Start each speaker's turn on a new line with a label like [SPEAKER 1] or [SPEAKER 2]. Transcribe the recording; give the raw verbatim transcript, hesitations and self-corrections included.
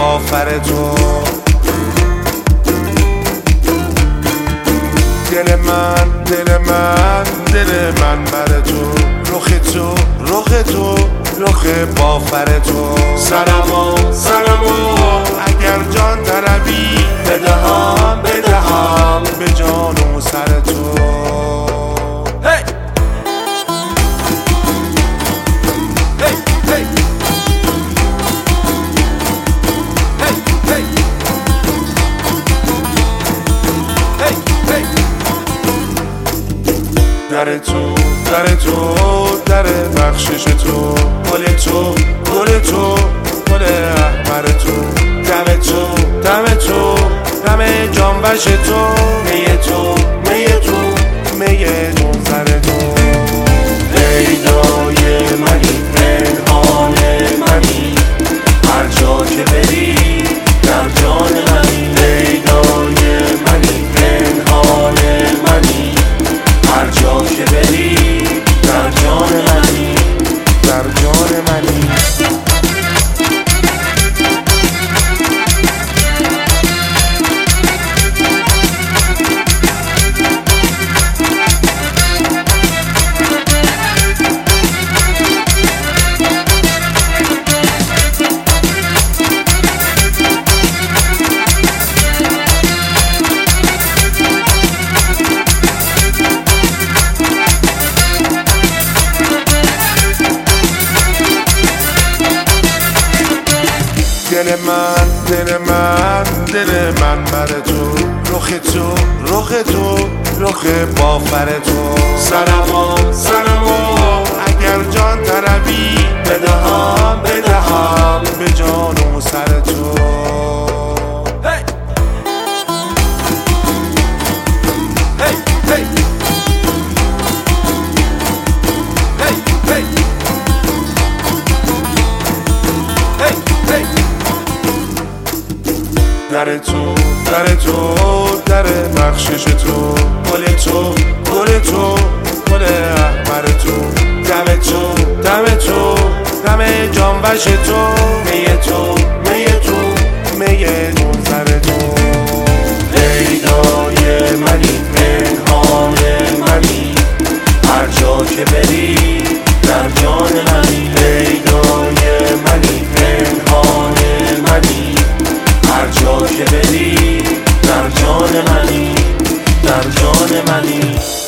[SPEAKER 1] بافر تو. دل من دل من دل من بر تو، رخ تو رخ تو رخ بافر تو. سنما سنما اگر جان طلبی بدهم بدهم به جان و سر تو. hey! hey! hey! hey! hey! hey! hey! در تو در تو در بخشش تو، گل تو گل تو گل احمر تو. دم تو دم تو دم جانبش تو، می تو می تو می منظر تو. لیلای منی پنهان منی، هر جا که بری در جان منی. لیلای منی پنهان منی، هر جا که بری در جان منی در جان منی. دل من دل من دل من بر تو، رخ تو رخ تو رخ بافر تو. سنما سنما اگر جان طلبی بدهم بدهم به جان و سر تو. hey! hey! hey! hey! hey! hey! hey! در تو در تو در بخشش تو، گل تو گل تو گل احمر تو. دم تو دم تو دم جانبش تو، می تو می تو می منظر تو. لیلای منی پنهان منی، هر جا که بری در جان منی. لیلای منی پنهان منی، هر جا که بری در جان منی در جان منی.